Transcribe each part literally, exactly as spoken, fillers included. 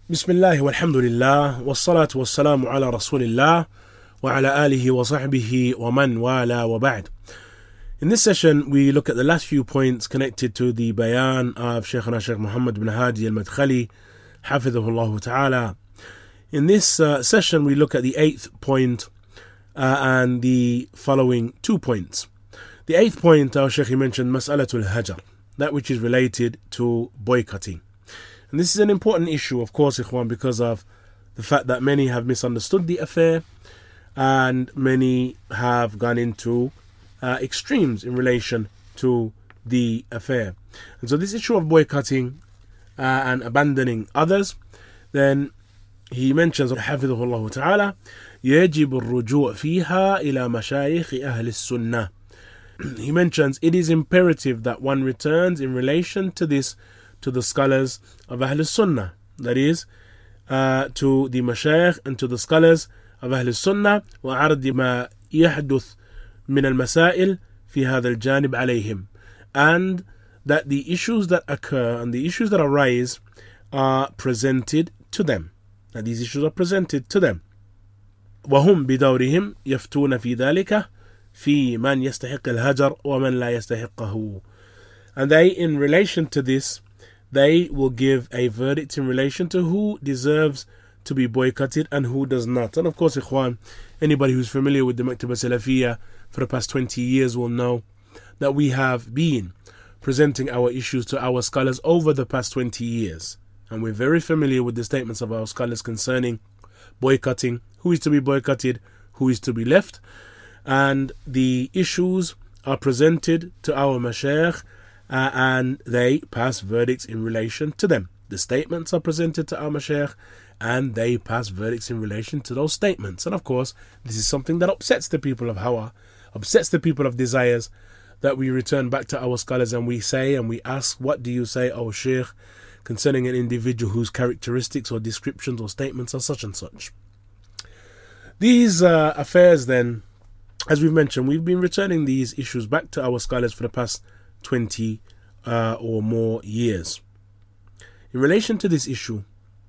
Bismillah walhamdulillah wassalatu wassalamu ala rasulillah wa ala alihi wa sahbihi wa man wala wa ba'd. In this session we look at the last few points connected to the bayan of Shaykhana Shaykh Muhammad bin Hadi al-Madkhali hafidhahullah ta'ala. In this uh, session we look at the eighth point uh, and the following two points. The eighth point our Shaykh mentioned Mas'alatul Hajar, that which is related to boycotting. And this is an important issue, of course, Ikhwan, because of the fact that many have misunderstood the affair and many have gone into uh, extremes in relation to the affair. And so this issue of boycotting uh, and abandoning others, then he mentions, حفظه الله تعالى, يجب الرجوع فيها إلى مشايخ أهل السنة. He mentions it is imperative that one returns in relation to this to the scholars of Ahl Sunnah, that is, uh, to the Mashayikh and to the scholars of Ahl Sunnah, وعرض ما يحدث من المسائل في هذا الجانب عليهم, and that the issues that occur and the issues that arise are presented to them, that these issues are presented to them. وهم بدورهم يفتون في ذلك في من يستحق الهجر ومن لا يستحقه. And they, in relation to this, they will give a verdict in relation to who deserves to be boycotted and who does not. And of course, Ikhwan, anybody who's familiar with the Maktaba Salafiyya for the past twenty years will know that we have been presenting our issues to our scholars over the past twenty years. And we're very familiar with the statements of our scholars concerning boycotting, who is to be boycotted, who is to be left. And the issues are presented to our mashayikh, Uh, and they pass verdicts in relation to them. The statements are presented to our mashayikh and they pass verdicts in relation to those statements. And of course, this is something that upsets the people of hawa, upsets the people of desires, that we return back to our scholars and we say and we ask, what do you say, O Shaykh, concerning an individual whose characteristics or descriptions or statements are such and such. These uh, affairs then, as we've mentioned, we've been returning these issues back to our scholars for the past twenty uh, or more years. In relation to this issue,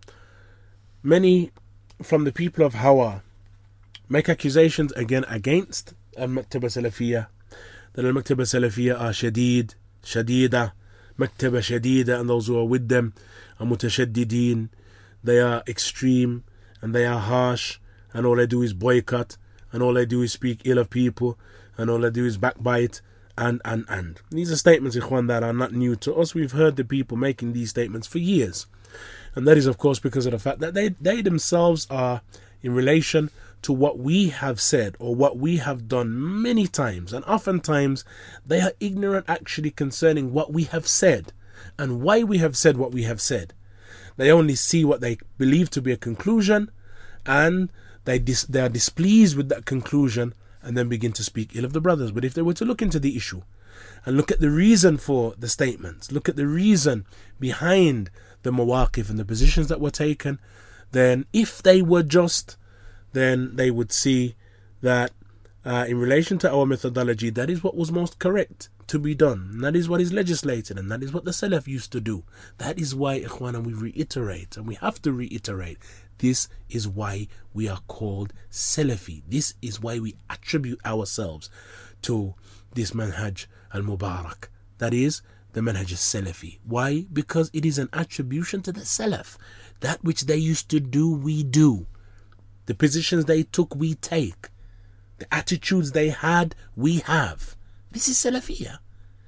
many from the people of Hawa make accusations again against Al-Maktaba Salafiyya, that Al-Maktaba Salafiyya are Shadid, Shadida, Maktaba Shadida, and those who are with them are Mutashaddideen. They are extreme and they are harsh, and all they do is boycott, and all they do is speak ill of people, and all they do is backbite. And, and, and. These are statements, Ikhwan, that are not new to us. We've heard the people making these statements for years. And that is, of course, because of the fact that they, they themselves are in relation to what we have said or what we have done many times. And oftentimes, they are ignorant actually concerning what we have said and why we have said what we have said. They only see what they believe to be a conclusion, and they, dis- they are displeased with that conclusion, and then begin to speak ill of the brothers. But if they were to look into the issue and look at the reason for the statements, look at the reason behind the mawaqif and the positions that were taken, then if they were just, then they would see that uh, in relation to our methodology, that is what was most correct to be done. And that is what is legislated, and that is what the Salaf used to do. That is why, Ikhwana, we reiterate, and we have to reiterate, this is why we are called Salafi. This is why we attribute ourselves to this manhaj al-Mubarak. That is the manhaj al-Salafi. Why? Because it is an attribution to the Salaf. That which they used to do, we do. The positions they took, we take. The attitudes they had, we have. This is Salafiyah.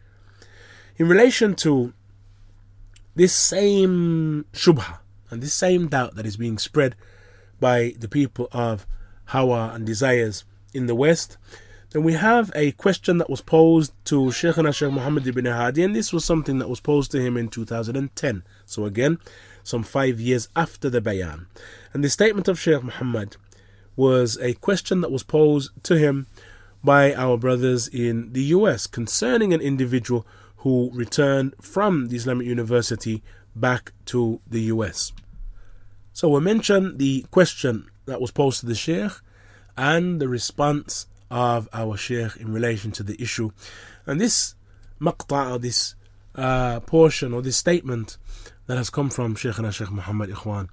In relation to this same shubha and this same doubt that is being spread by the people of Hawa and desires in the West, then we have a question that was posed to Shaykhana Shaykh Muhammad ibn Hadi, and this was something that was posed to him in two thousand ten. So again, some five years after the bayan. And the statement of Shaykh Muhammad was a question that was posed to him by our brothers in the U S concerning an individual who returned from the Islamic University back to the U S. So we'll mention the question that was posed to the Shaykh and the response of our Shaykh in relation to the issue. And this maqta', or this uh, portion or this statement that has come from Shaykhana Shaykh Muhammad Ikhwan,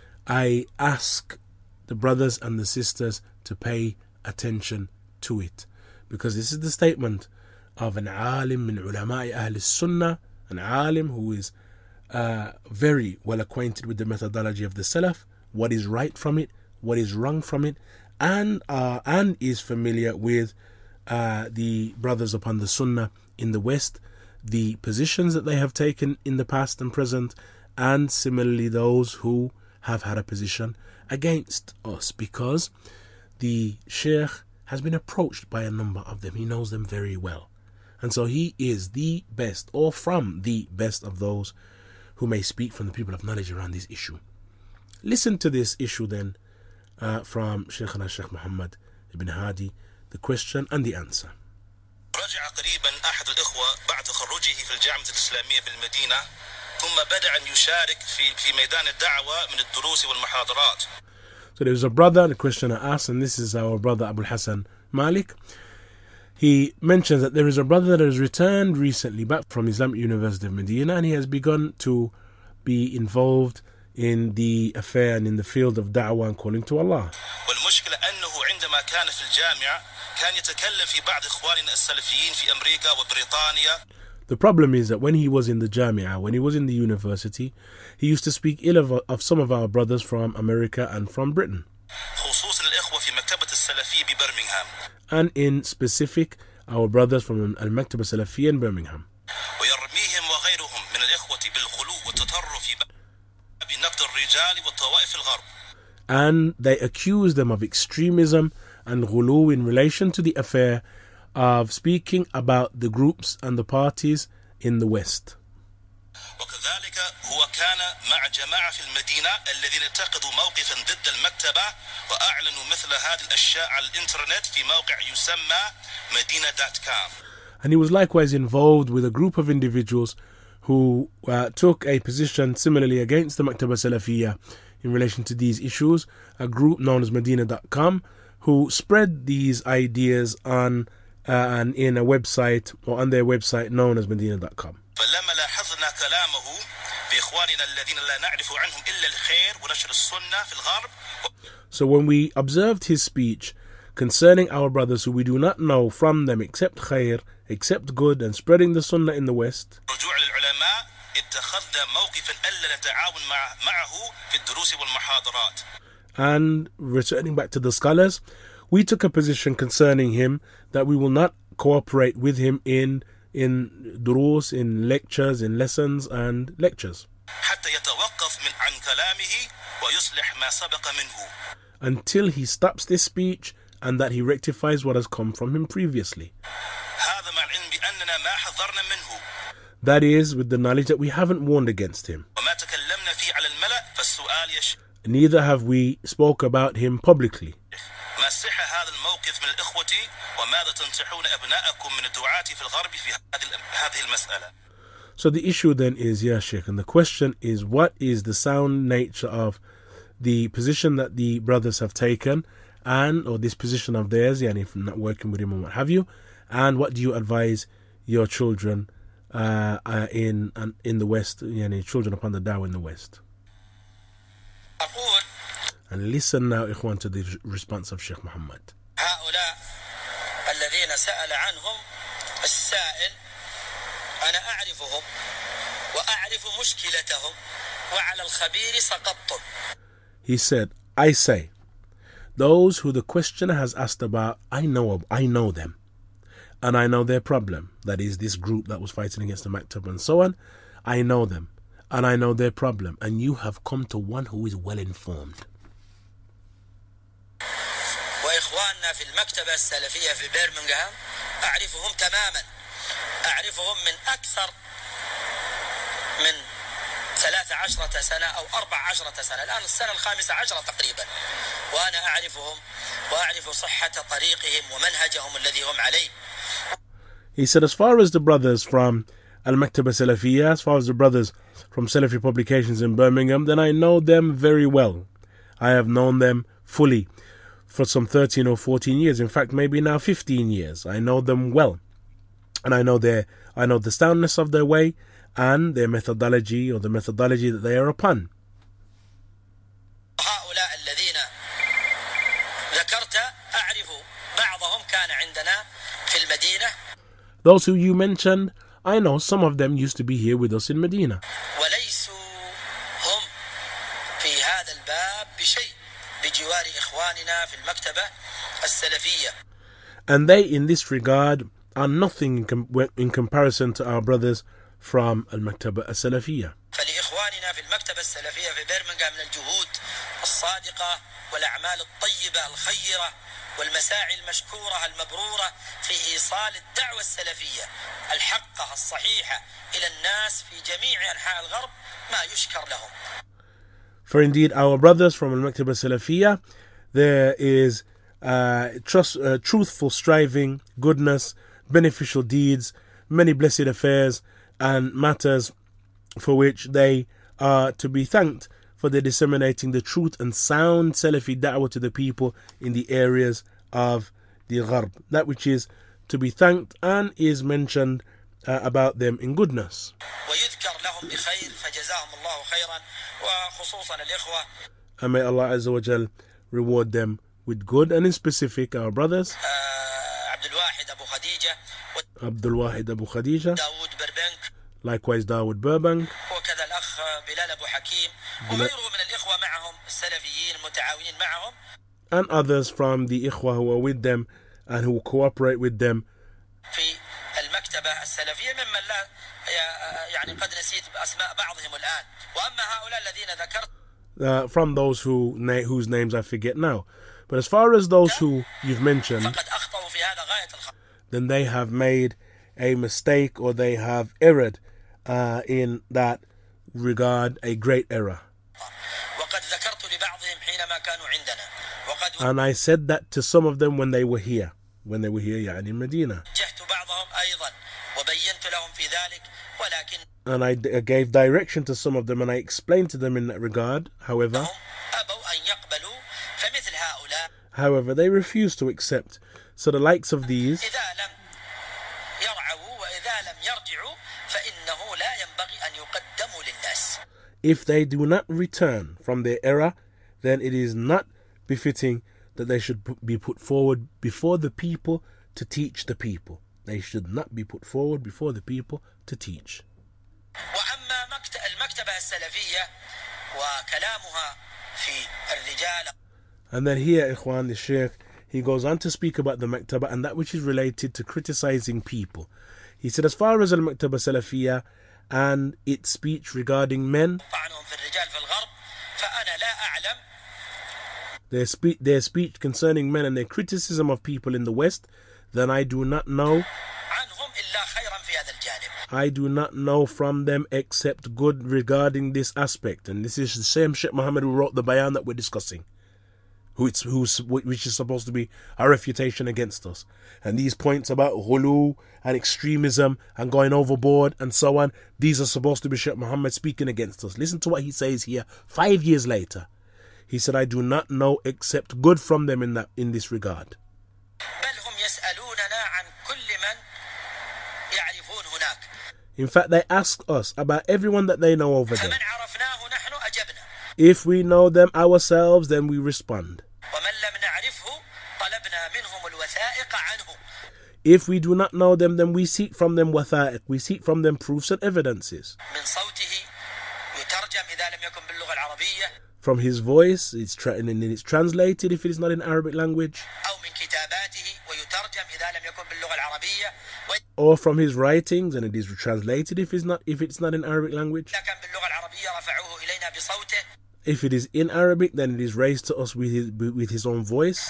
I ask the brothers and the sisters to pay attention to it, because this is the statement of an alim min ulama'i ahli sunnah, an alim who is uh, very well acquainted with the methodology of the Salaf, what is right from it, what is wrong from it, and uh, and is familiar with uh, the brothers upon the Sunnah in the West, the positions that they have taken in the past and present, and similarly those who have had a position against us, because the Sheikh has been approached by a number of them. He knows them very well, and so he is the best, or from the best of those who may speak from the people of knowledge around this issue. Listen to this issue then uh, from Shaykhana Shaykh Muhammad ibn Hadi, the question and the answer. رجع قريبا أحد الإخوة بعد تخرجه في الجامعة الإسلامية بالمدينة ثم بدأ أن يشارك في في ميدان الدعوة من الدروس والمحاضرات. So there was a brother, the questioner asked, and this is our brother Abu Hassan Malik. He mentions that there is a brother that has returned recently back from Islamic University of Medina, and he has begun to be involved in the affair and in the field of da'wah and calling to Allah. والمشكلة أنه عندما كان في الجامعة كان يتكلم في بعض إخواننا السلفيين في أمريكا وبريطانيا. The problem is that when he was in the Jamia, when he was in the university, he used to speak ill of, of some of our brothers from America and from Britain. خصوصا الإخوة في مكتبة السلفية ببرمنغهام. And in specific, our brothers from Al-Maktaba Salafiyya in Birmingham. ويرميهم وغيرهم من الإخوة بالغلو والتطرف في باب نقد الرجال والطوائف الغرب. And they accuse them of extremism and ghulu in relation to the affair of speaking about the groups and the parties in the West. وكذلك هو كان مع جماعة في المدينة الذين اتخذوا موقفا ضد المكتبة وأعلنوا مثل هذه الأشياء على الإنترنت في موقع يسمى مدينة دوت كوم. And he was likewise involved with a group of individuals who uh, took a position similarly against the Maktaba Salafiyya in relation to these issues, a group known as Medina dot com, who spread these ideas on uh, and in a website or on their website known as Medina dot com. فلما لاحظنا كلامه في إخواننا الذين لا نعرف عنهم إلا الخير ونشر السنة في الغرب. So when we observed his speech concerning our brothers who we do not know from them except khair, except good, and spreading the sunnah in the West, رجوع للعلماء اتخذنا موقفا ألا نتعاون مع معه في الدروس والمحاضرات. And returning back to the scholars, we took a position concerning him that we will not cooperate with him in in durus, in lectures, in lessons and lectures. حتى يتوقف من عن كلامه ويصلح ما سبق منه. Until he stops this speech and that he rectifies what has come from him previously. هذا مع العلم بأننا ما حذرنا منه. That is, with the knowledge that we haven't warned against him. وما تكلمنا فيه على الملأ فالسؤال يش. Neither have we spoke about him publicly. ما صح هذا الموقف من الإخوة وماذا تنصحون أبناءكم من الدعاة في الغرب في هذه المسألة. So the issue then is, yeah, Sheikh, and the question is, what is the sound nature of the position that the brothers have taken, and or this position of theirs, yani if not working with him and what have you, and what do you advise your children uh, uh, in uh, in the West, yani children upon the dawah in the West? أقول And listen now, Ikhwan, to the response of Sheikh Muhammad. هؤلاء الذين سأل عنهم السائل أنا أعرفهم وأعرف مشكلتهم وعلى الخبير سقطت. He said, I say, those who the questioner has asked about, I know I know them. And I know their problem. That is, this group that was fighting against the Maktab and so on. I know them. And I know their problem. And you have come to one who is well informed. وإخواننا في المكتبة السلفية في برمنغهام أعرفهم تماما. أعرفهم من أكثر من ثلاث عشرة سنة أو أربع عشرة سنة، الآن السنة الخامسة عشرة تقريبا، وأنا أعرفهم وأعرف صحة طريقهم ومنهجهم الذي هم عليه. He said, as far as the brothers from Al-Maktaba Salafiyya, as far as the brothers from Salafi publications in Birmingham, then I know them very well. I have known them fully for some thirteen or fourteen years. In fact, maybe now fifteen years. I know them well. And I know their, I know the soundness of their way, and their methodology or the methodology that they are upon. هؤلاء الذين ذكرت أعرف بعضهم كان عندنا في المدينة. Those who you mentioned, I know some of them used to be here with us in Medina. وليسوا هم في هذا الباب بشيء بجوار إخواننا في المكتبة السلفية. And they, in this regard, are nothing in, com- in comparison to our brothers from Al-Maktaba As-Salafiyya. فلإخواننا في المكتبة السلفية في برمنغهام من الجهود الصادقة والأعمال الطيبة الخيرة والمساعي المشكورة المبرورة في إيصال الدعوة السلفية الحقة الصحيحة إلى الناس في جميع أنحاء الغرب ما يشكر لهم. For indeed, our brothers from Al-Maktaba As-Salafiyya, there is uh, trust, uh, truthful striving, goodness, beneficial deeds, many blessed affairs, and matters for which they are to be thanked for their disseminating the truth and sound Salafi da'wah to the people in the areas of the Gharb. That which is to be thanked and is mentioned uh, about them in goodness. And may Allah Azza wa Jal reward them with good, and in specific our brothers Abdul Wahid Abu Khadija, likewise Dawood Burbank, and others from the Ikhwa who are with them and who cooperate with them. Uh, from those who na- whose names I forget now. But as far as those who you've mentioned, then they have made a mistake, or they have erred uh, in that regard, a great error. And I said that to some of them when they were here, when they were here يعني in Medina. And I d- gave direction to some of them, and I explained to them in that regard. However, however, they refused to accept. So the likes of these, if they do not return from their error, then it is not befitting that they should be put forward before the people to teach the people. They should not be put forward before the people to teach. And then here, Ikhwan, the Shaykh, he goes on to speak about the Maktaba and that which is related to criticizing people. He said, as far as Al-Maktaba Salafiyya and its speech regarding men, their, spe- their speech concerning men and their criticism of people in the West, then I do not know I do not know from them except good regarding this aspect. And this is the same Sheikh Muhammad who wrote the bayan that we're discussing, who it's, who's, which is supposed to be a refutation against us. And these points about ghulu and extremism and going overboard and so on, these are supposed to be Sheikh Muhammad speaking against us. Listen to what he says here five years later. He said, I do not know except good from them in that in this regard. In fact, they ask us about everyone that they know over there. If we know them ourselves, then we respond. If we do not know them, then we seek from them watha'iq, we seek from them proofs and evidences. From his voice, it's, tra- and it's translated if it is not in Arabic language. Or from his writings, and it is translated if it's not if it's not in Arabic language. If it is in Arabic, then it is raised to us with his, with his own voice.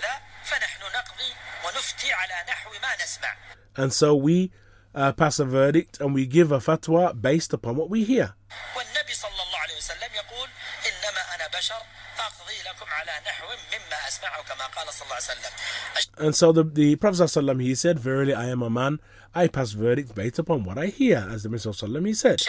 And so we uh, pass a verdict and we give a fatwa based upon what we hear. And so the, the Prophet ﷺ, he said, verily I am a man, I pass verdicts based upon what I hear, as the Prophet ﷺ, he said.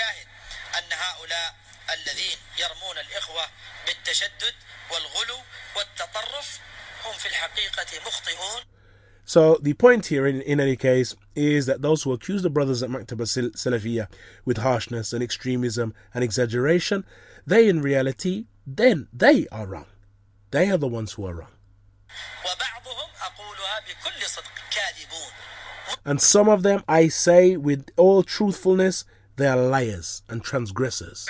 So the point here, in, in any case, is that those who accuse the brothers at Maktaba Salafiyah with harshness and extremism and exaggeration, they in reality, then they are wrong. They are the ones who are wrong. And some of them, I say with all truthfulness, they are liars and transgressors.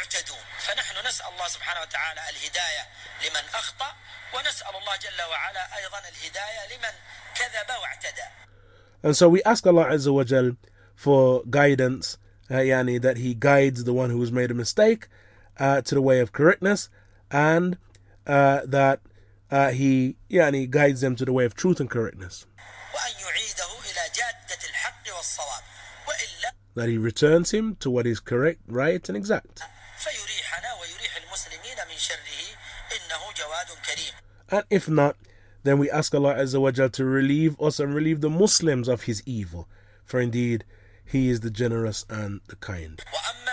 And so we ask Allah Azza wa Jal for guidance, uh, yani that He guides the one who has made a mistake uh, to the way of correctness, and uh, that uh, He yani, guides them to the way of truth and correctness. That He returns him to what is correct, right, and exact. And if not, then we ask Allah Azza wa Jal to relieve us and relieve the Muslims of His evil. For indeed, He is the generous and the kind.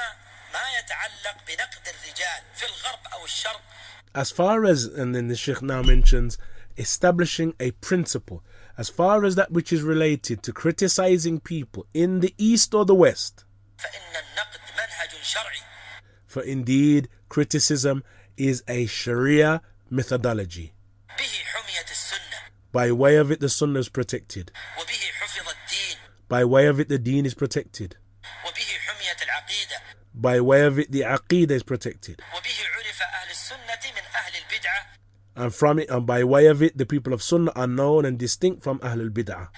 As far as, and then the Shaykh now mentions, establishing a principle, as far as that which is related to criticizing people in the East or the West. For indeed, criticism is a Sharia methodology. By way of it, the Sunnah is protected. By way of it, the Deen is protected. By way of it, the Aqeedah is protected. And from it, and by way of it, the people of Sunnah are known and distinct from Ahlul Bid'ah.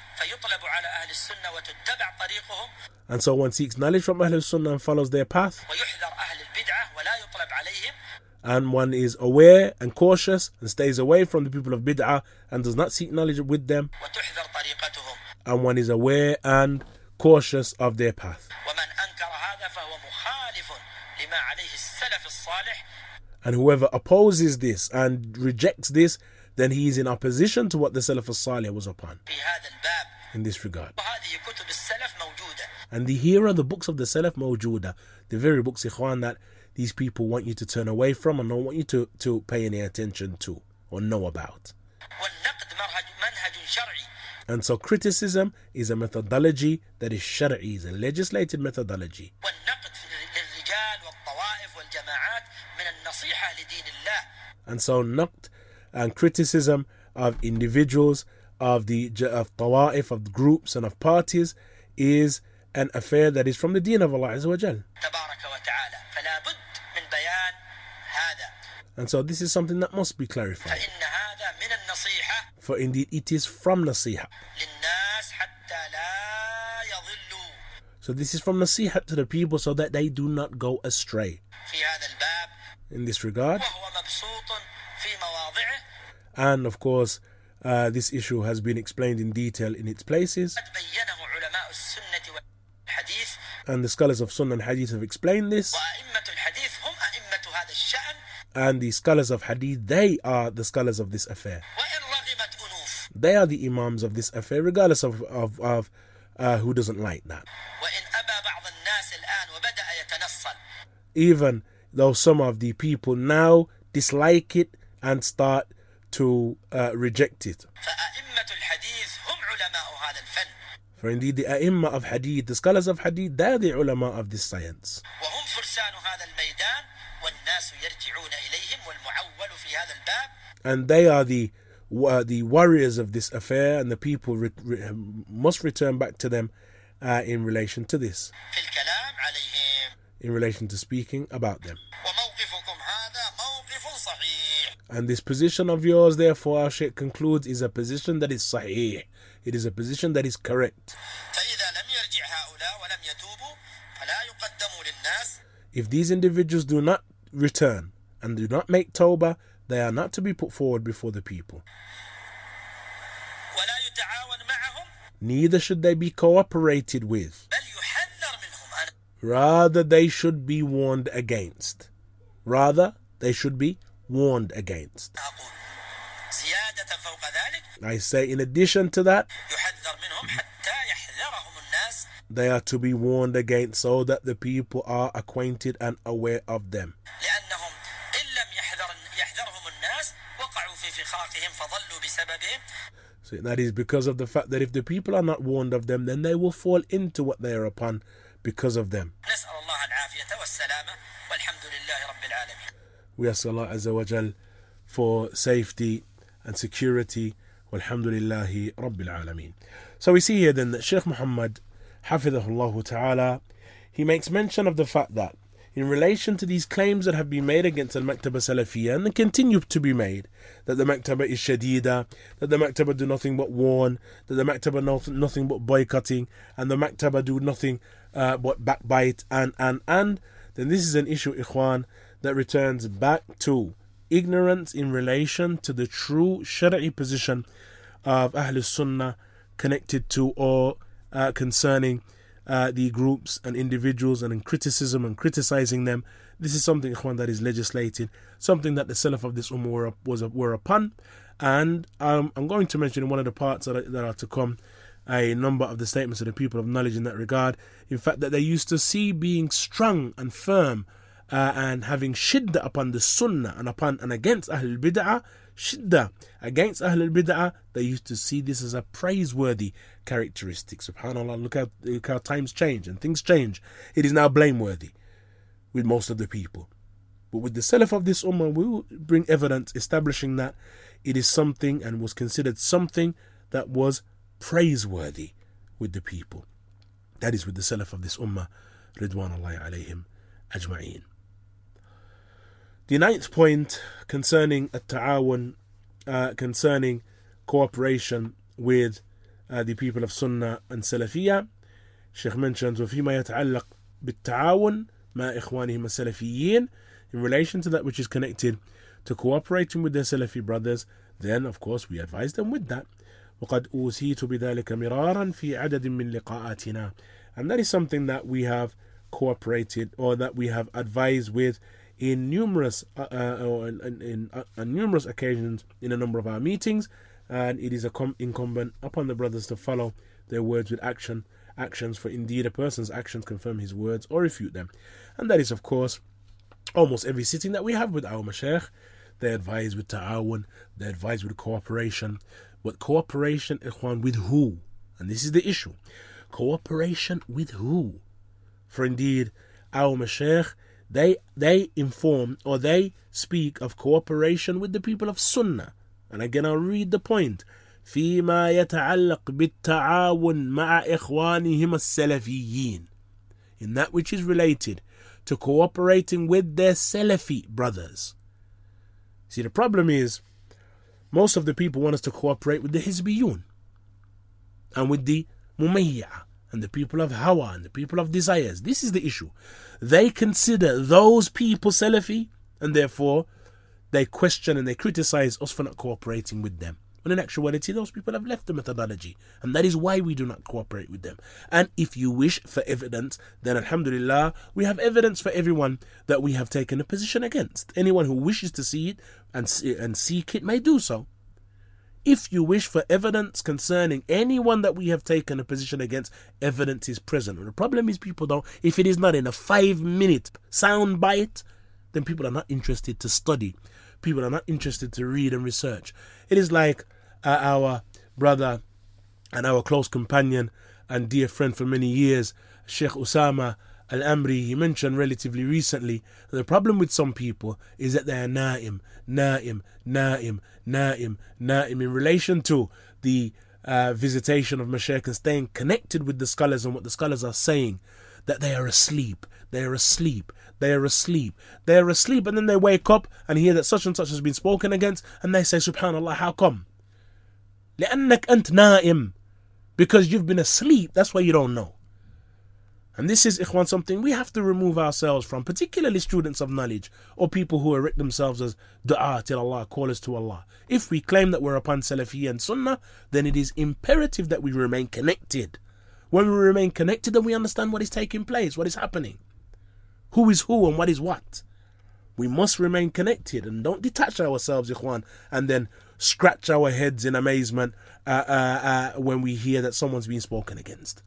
And so one seeks knowledge from Ahlul Sunnah and follows their path. And one is aware and cautious and stays away from the people of Bid'ah and does not seek knowledge with them. And one is aware and cautious of their path. And whoever opposes this and rejects this, then he is in opposition to what the Salaf as-Salih was upon in this regard. And the, here are the books of the Salaf mawjooda, the very books, ikhwan, that these people want you to turn away from and don't want you to, to pay any attention to or know about. And so criticism is a methodology that is shari'i, is a legislated methodology. And so naqd and criticism of individuals, of the of tawa'if, of groups and of parties is an affair that is from the deen of Allah Azza wa Jal. And so this is something that must be clarified. For indeed it is from nasiha. So this is from nasiha to the people so that they do not go astray. In this regard. And of course, uh, this issue has been explained in detail in its places. And the scholars of Sunnah and Hadith have explained this. And the scholars of Hadith, they are the scholars of this affair. They are the imams of this affair, regardless of, of, of uh, who doesn't like that. Even though some of the people now dislike it and start to uh, reject it. For indeed the A'imma of Hadith, the scholars of Hadith, they are the ulama of this science. And they are the uh, the warriors of this affair, and the people re- re- must return back to them uh, in relation to this, in relation to speaking about them. And this position of yours, therefore, our Shaykh concludes, is a position that is sahih. It is a position that is correct. If these individuals do not return and do not make tawbah, they are not to be put forward before the people. Neither should they be cooperated with. Rather, they should be warned against. Rather, they should be warned against. I say, in addition to that, they are to be warned against so that the people are acquainted and aware of them. So that is because of the fact that if the people are not warned of them, then they will fall into what they are upon because of them. We ask Allah Azza wa Jal for safety and security. Walhamdulillahi Rabbil Alameen. So we see here then that Shaykh Muhammad, Hafidhahullah Ta'ala, he makes mention of the fact that in relation to these claims that have been made against the Maktaba Salafiyya and continue to be made, that the Maktaba is Shadida, that the Maktaba do nothing but warn, that the Maktaba know nothing but boycotting, and the Maktaba do nothing uh, but backbite, and, and, and, then this is an issue, Ikhwan, that returns back to ignorance in relation to the true Shari'i position of Ahlus Sunnah connected to or uh, concerning Uh, the groups and individuals, and in criticism and criticizing them. This is something, Ikhwan, that is legislated, something that the Salaf of this Ummah were, was, were upon. And um, I'm going to mention in one of the parts that are, that are to come a number of the statements of the people of knowledge in that regard. In fact, that they used to see being strong and firm uh, and having shiddah upon the Sunnah and upon and against Ahlul Bid'ah, shiddah against Ahlul Bid'ah, they used to see this as a praiseworthy characteristic. SubhanAllah, look how, look how times change and things change. It is now blameworthy with most of the people. But with the Salaf of this Ummah, we will bring evidence establishing that it is something and was considered something that was praiseworthy with the people. That is with the Salaf of this Ummah, Ridwanullahi alayhim ajma'een. The ninth point concerning at-ta'awun, uh, concerning cooperation with uh, the people of Sunnah and Salafiyya, Sheikh mentions وَفِيمَا يَتَعَلَّقْ بِالتَّعَاوُنِ مَا إِخْوَانِهِمَ السَّلَفِيِّينَ, in relation to that which is connected to cooperating with their Salafi brothers, then of course we advise them with that. وَقَدْ أُوسِيتُ بِذَلِكَ مِرَارًا فِي عَدَدٍ مِّن لِقَاءَاتِنَا, and that is something that we have cooperated or that we have advised with in numerous uh, uh, or in, in, in uh, numerous occasions in a number of our meetings, and it is a com- incumbent upon the brothers to follow their words with action actions, for indeed a person's actions confirm his words or refute them. And that is of course almost every sitting that we have with our mashaykh. They advise with ta'awun, they advise with cooperation. But cooperation, ikhwan, with who? And this is the issue. Cooperation with who? For indeed our mashaykh, They they inform or they speak of cooperation with the people of Sunnah. And again, I'll read the point. فيما يتعلق بالتعاون مع إخوانهم السلفيين, in that which is related to cooperating with their Salafi brothers. See, the problem is most of the people want us to cooperate with the Hizbiyun and with the Mumayya and the people of Hawa and the people of desires. This is the issue. They consider those people Salafi, and therefore they question and they criticize us for not cooperating with them. When in actuality, those people have left the methodology, and that is why we do not cooperate with them. And if you wish for evidence, then alhamdulillah, we have evidence for everyone that we have taken a position against. Anyone who wishes to see it and, and seek it may do so. If you wish for evidence concerning anyone that we have taken a position against, evidence is present. And the problem is people don't, if it is not in a five minute sound bite, then people are not interested to study. People are not interested to read and research. It is like uh, our brother and our close companion and dear friend for many years, Sheikh Usama Al-Amri. He mentioned relatively recently that the problem with some people is that they are na'im, na'im, na'im, na'im, na'im in relation to the uh, visitation of Mashaykh and staying connected with the scholars and what the scholars are saying, that they are asleep, they are asleep, they are asleep, they are asleep, and then they wake up and hear that such and such has been spoken against, and they say, subhanallah, how come? لأنك أنت نائم, because you've been asleep, that's why you don't know. And this is, ikhwan, something we have to remove ourselves from, particularly students of knowledge or people who erect themselves as du'a till Allah, callers to Allah. If we claim that we're upon Salafiyya and Sunnah, then it is imperative that we remain connected. When we remain connected, then we understand what is taking place, what is happening, who is who and what is what. We must remain connected and don't detach ourselves, ikhwan, and then scratch our heads in amazement uh, uh, uh, when we hear that someone's being spoken against.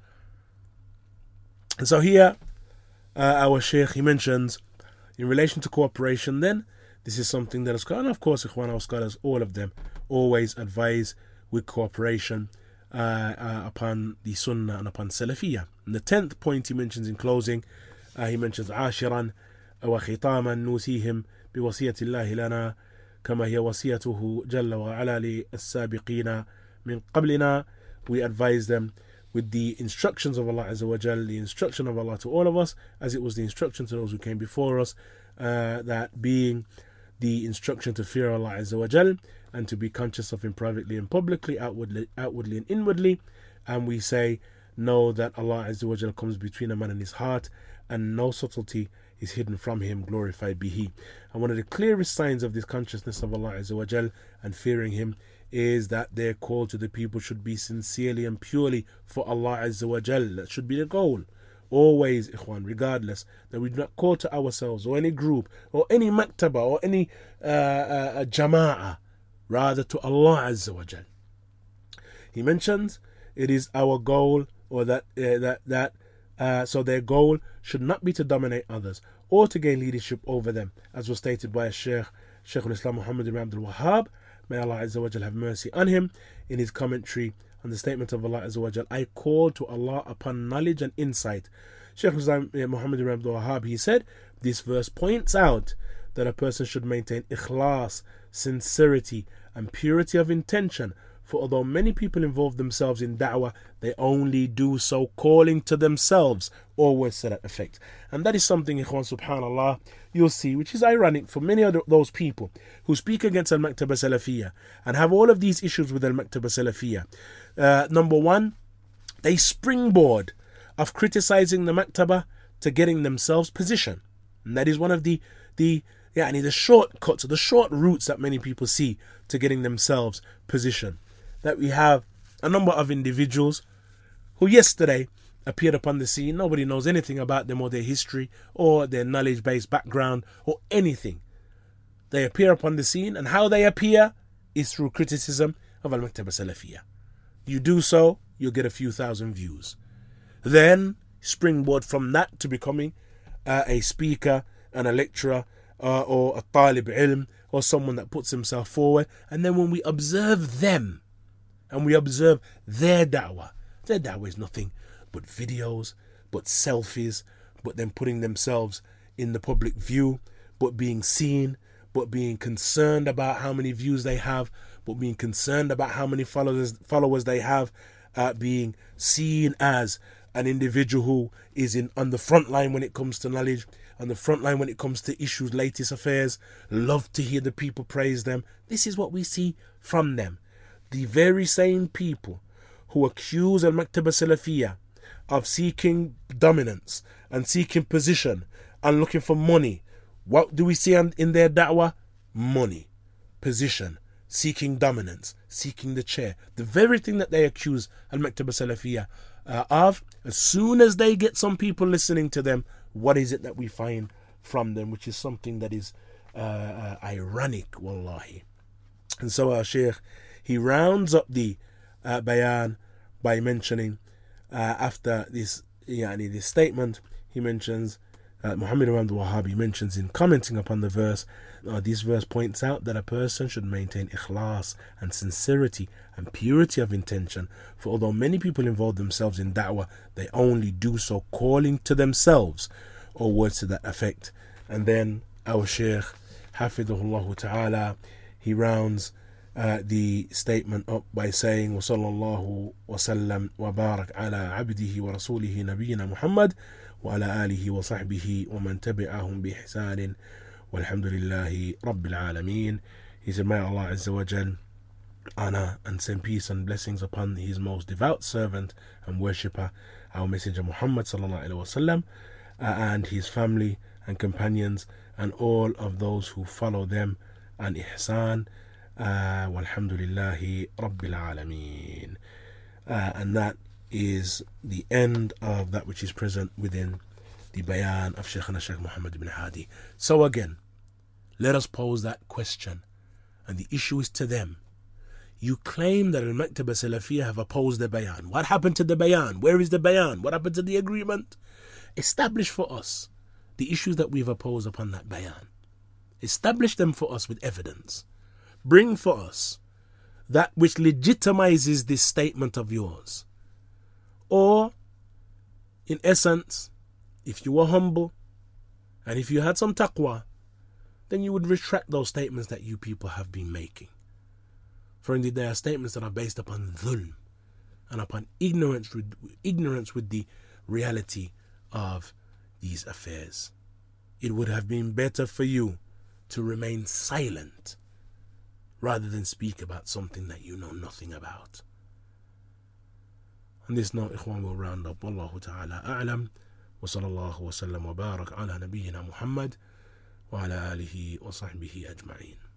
And so here, uh, our Shaykh, he mentions, in relation to cooperation, then, this is something that is, and of course, ikhwan, our scholars, all of them, always advise with cooperation uh, uh, upon the Sunnah and upon Salafiyah. And the tenth point he mentions in closing, uh, he mentions عاشرا وختاما نوصيهم بوصية الله لنا كما هي وصيته جل وعلا للسابقين من قبلنا. We advise them with the instructions of Allah Azza wa Jal, the instruction of Allah to all of us, as it was the instruction to those who came before us, uh, that being the instruction to fear Allah Azza wa Jal and to be conscious of Him privately and publicly, outwardly, outwardly and inwardly. And we say, know that Allah Azza wa Jal comes between a man and his heart, and no subtlety is hidden from Him, glorified be He. And one of the clearest signs of this consciousness of Allah Azza wa Jal and fearing Him is that their call to the people should be sincerely and purely for Allah Azza wa Jal. That should be the goal. Always, ikhwan, regardless, that we do not call to ourselves or any group or any maktaba or any uh, uh, jama'ah, rather to Allah Azza wa Jal. He mentions it is our goal, or that uh, that that uh, so their goal should not be to dominate others or to gain leadership over them, as was stated by Shaykh Shaykh al-Islam Muhammad ibn Abdul Wahhab, may Allah Azza wa Jal have mercy on him, in his commentary on the statement of Allah Azza wa Jal, I call to Allah upon knowledge and insight. Shaykh al-Islam Muhammad ibn Abdul Wahhab, he said, this verse points out that a person should maintain ikhlas, sincerity and purity of intention, for although many people involve themselves in da'wah, they only do so calling to themselves, or words to that effect. And that is something, ikhwan, subhanallah, you'll see, which is ironic for many of those people who speak against Al-Maktaba Salafiyah and have all of these issues with Al-Maktaba Salafiyah. Uh, number one, they springboard of criticizing the Maktaba to getting themselves position. And that is one of the, the yeah, the shortcuts, or the short routes that many people see to getting themselves position. That we have a number of individuals who yesterday appeared upon the scene. Nobody knows anything about them or their history or their knowledge-based background or anything. They appear upon the scene, and how they appear is through criticism of Al-Maktaba Salafiyah. You do so, you'll get a few thousand views. Then springboard from that to becoming uh, a speaker and a lecturer uh, or a talib ilm, or someone that puts himself forward. And then when we observe them, and we observe their da'wah, their da'wah is nothing but videos, but selfies, but them putting themselves in the public view, but being seen, but being concerned about how many views they have, but being concerned about how many followers followers they have, uh, being seen as an individual who is in on the front line when it comes to knowledge, on the front line when it comes to issues, latest affairs, love to hear the people praise them. This is what we see from them. The very same people who accuse Al-Maktaba Salafiyah of seeking dominance and seeking position and looking for money. What do we see in their da'wah? Money, position, seeking dominance, seeking the chair. The very thing that they accuse Al-Maktaba Salafiyah uh, of, as soon as they get some people listening to them, what is it that we find from them? Which is something that is uh, uh, ironic, wallahi. And so our Shaykh, he rounds up the uh, bayan by mentioning, uh, after this, yani, this statement, he mentions, uh, Muhammad ibn Abdul Wahhab, he mentions in commenting upon the verse, uh, this verse points out that a person should maintain ikhlas and sincerity and purity of intention, for although many people involve themselves in da'wah, they only do so calling to themselves, or words to that effect. And then our Shaykh, Hafidhullah Ta'ala, he rounds Uh, the statement up by saying وصلى الله وسلم وبارك على عبده ورسوله نبينا محمد وعلى آله وصحبه ومن تبعهم بإحسان والحمد لله رب العالمين. He said, may Allah Azza wa Jal honor and send peace and blessings upon his most devout servant and worshipper, our messenger Muhammad sallallahu alaihi wasallam, uh, and his family and companions and all of those who follow them and ihsan. Uh, walhamdulillahi rabbil alameen. Uh, and that is the end of that which is present within the bayan of Shaykhana Shaykh Muhammad ibn Hadi. So again, let us pose that question, and the issue is to them. You claim that Al-Maktaba Salafiyah have opposed the bayan. What happened to the bayan? Where is the bayan? What happened to the agreement? Establish for us the issues that we've opposed upon that bayan. Establish them for us with evidence. Bring for us that which legitimizes this statement of yours. Or, in essence, if you were humble and if you had some taqwa, then you would retract those statements that you people have been making. For indeed, they are statements that are based upon dhulm and upon ignorance with, ignorance with the reality of these affairs. It would have been better for you to remain silent rather than speak about something that you know nothing about. On this note, ikhwan, we'll round up. Wallahu ta'ala a'lam. Wa sallallahu wa sallam wa barak ala nabiyyina Muhammad wa ala alihi wa sahbihi ajma'in.